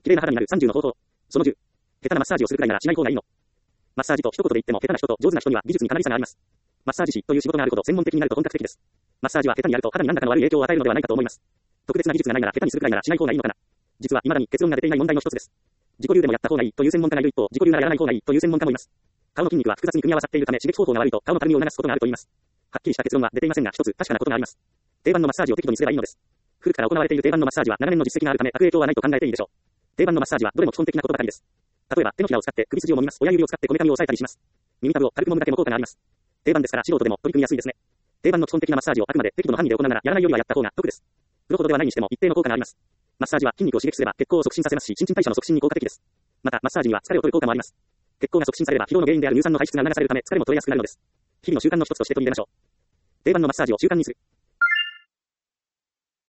綺麗な肌になる30の方法。その10。下手なマッサージをするくらいならしない方がいいの。マッサージと一言で言っても下手な人と上手な人には技術にかなり差があります。マッサージ師という仕事があるほど専門的になると本格的です。マッサージは下手にやると肌に何らかの悪い影響を与えるのではないかと思います。特別な技術がないなら下手にするくらいならしない方がいいのかな。実は未だに結論が出ていない問題の一つです。自己流でもやった方がいいという専門家がいる一方、自己流ならやらない方がいいという専門家もいます。顔の筋肉は複雑に組み合わさっているため刺激方法が悪いと顔のたるみを促すことがあると言います。はっきりした結論は出ていませんが一つ確かなことがあります。定番のマッサージを適度にすればいいのです。古くから行われている定番のマッサージは長年の実績があるため悪影響はないと考えていいでしょう。定番のマッサージはどれも基本的なことばかりです。例えば手のひらを使って首筋を揉みます。親指を使ってこめかみを押さえたりします。耳たぶを軽く揉むだけも効果があります。定番ですから素人でも取り組みやすいですね。定番の基本的なマッサージをあくまで適度の範囲で行うならやらないよりはやった方が得です。プロほどではないにしても一定の効果があります。マッサージは筋肉を刺激すれば血行を促進させますし新陳代謝の促進に効果的です。またマッサージには疲れを取る効果もあります。血行が促進されれば疲労の原因である乳酸の排出が促されるため疲れも取れやすくなるのです。日々の習慣の一つとして取り入れましょう。定番のマッサージを習慣にする。